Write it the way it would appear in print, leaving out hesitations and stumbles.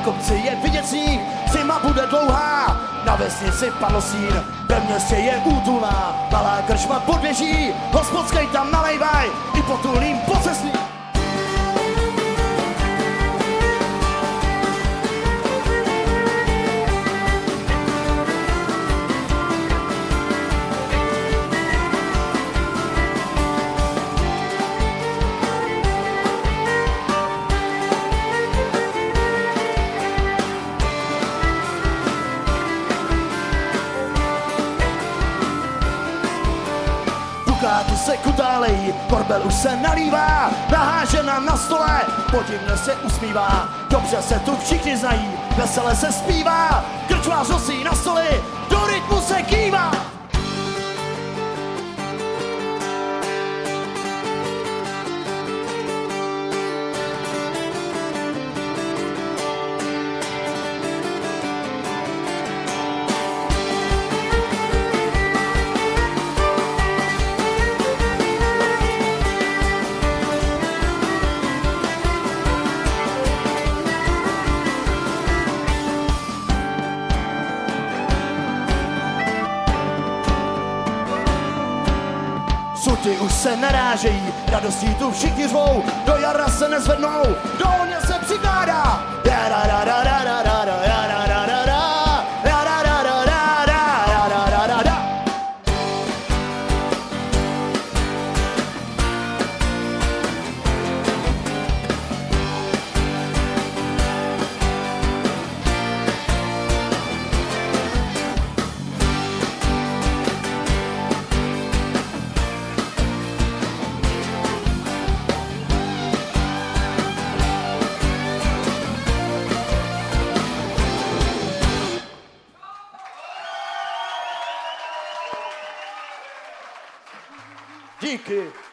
kopci je vidět sníh, zima bude dlouhá, na vesnici padl sín, ve městě je útulná, malá krčma podvěží, hospodskej tam nalejvaj, i potulným pocesným. Dukáty se kutálejí, korbel už se nalívá, nahá žena na stole, podivně se usmívá, dobře se tu všichni znají, vesele se zpívá, krčmář nosí na stoli, do rytmu se kývá. Suty už se narážejí, radostí tu všichni řvou, do jara se nezvednou, do ohně se přikládá. Díky.